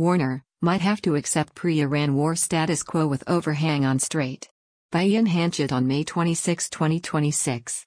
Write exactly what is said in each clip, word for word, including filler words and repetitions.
Warner might have to accept pre-Iran war status quo with overhang on Strait. By Ian Hanchett on May twenty-sixth, twenty twenty-six.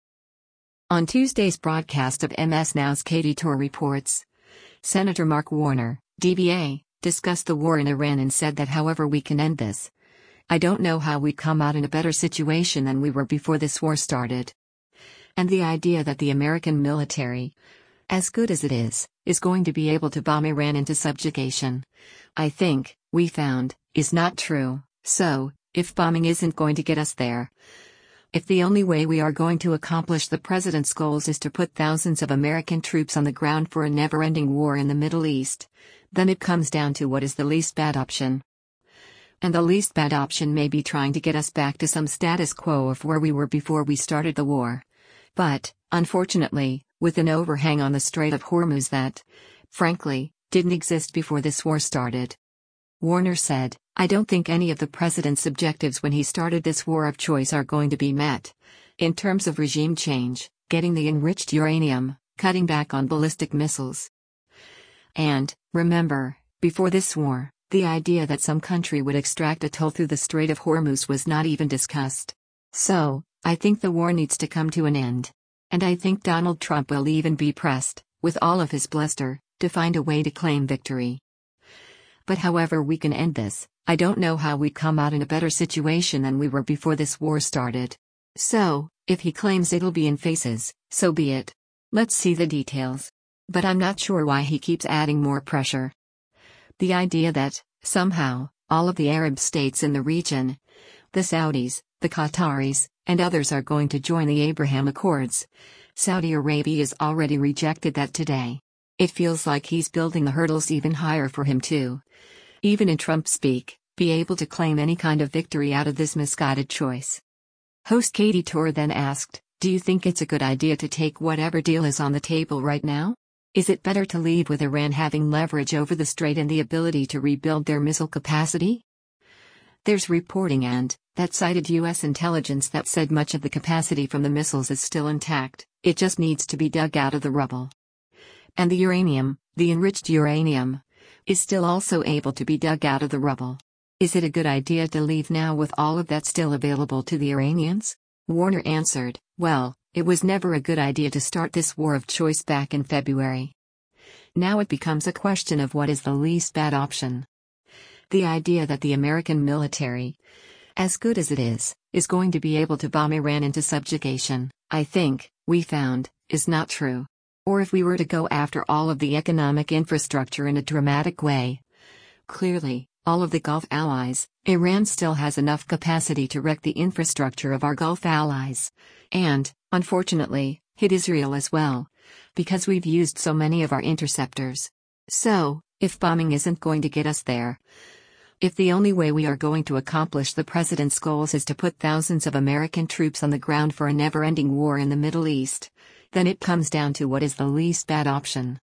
On Tuesday's broadcast of M S Now's Katy Tur reports, Senator Mark Warner, D B A, discussed the war in Iran and said that however we can end this, I don't know how we'd come out in a better situation than we were before this war started. And the idea that the American military, as good as it is, is going to be able to bomb Iran into subjugation, I think, we found, is not true. So, if bombing isn't going to get us there, if the only way we are going to accomplish the president's goals is to put thousands of American troops on the ground for a never-ending war in the Middle East, then it comes down to what is the least bad option. And the least bad option may be trying to get us back to some status quo of where we were before we started the war. But, unfortunately, with an overhang on the Strait of Hormuz that, frankly, didn't exist before this war started. Warner said, I don't think any of the president's objectives when he started this war of choice are going to be met. In terms of regime change, getting the enriched uranium, cutting back on ballistic missiles. And, remember, before this war, the idea that some country would extract a toll through the Strait of Hormuz was not even discussed. So, I think the war needs to come to an end. And I think Donald Trump will even be pressed, with all of his bluster, to find a way to claim victory. But however we can end this, I don't know how we'd come out in a better situation than we were before this war started. So, if he claims it'll be in phases, so be it. Let's see the details. But I'm not sure why he keeps adding more pressure. The idea that, somehow, all of the Arab states in the region, the Saudis, the Qataris, and others are going to join the Abraham Accords. Saudi Arabia has already rejected that today. It feels like he's building the hurdles even higher for him to, even in Trump speak, be able to claim any kind of victory out of this misguided choice. Host Katy Tur then asked, do you think it's a good idea to take whatever deal is on the table right now? Is it better to leave with Iran having leverage over the strait and the ability to rebuild their missile capacity? There's reporting and, that cited U S intelligence that said much of the capacity from the missiles is still intact, it just needs to be dug out of the rubble. And the uranium, the enriched uranium, is still also able to be dug out of the rubble. Is it a good idea to leave now with all of that still available to the Iranians? Warner answered, well, it was never a good idea to start this war of choice back in February. Now it becomes a question of what is the least bad option. The idea that the American military, as good as it is, is going to be able to bomb Iran into subjugation, I think, we found, is not true. Or if we were to go after all of the economic infrastructure in a dramatic way. Clearly, all of the Gulf allies, Iran still has enough capacity to wreck the infrastructure of our Gulf allies. And, unfortunately, hit Israel as well. Because we've used so many of our interceptors. So, if bombing isn't going to get us there, if the only way we are going to accomplish the president's goals is to put thousands of American troops on the ground for a never-ending war in the Middle East, then it comes down to what is the least bad option.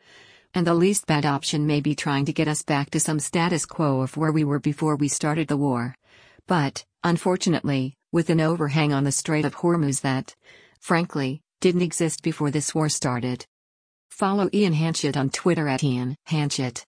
And the least bad option may be trying to get us back to some status quo of where we were before we started the war. But, unfortunately, with an overhang on the Strait of Hormuz that, frankly, didn't exist before this war started. Follow Ian Hanchett on Twitter at Ian Hanchett.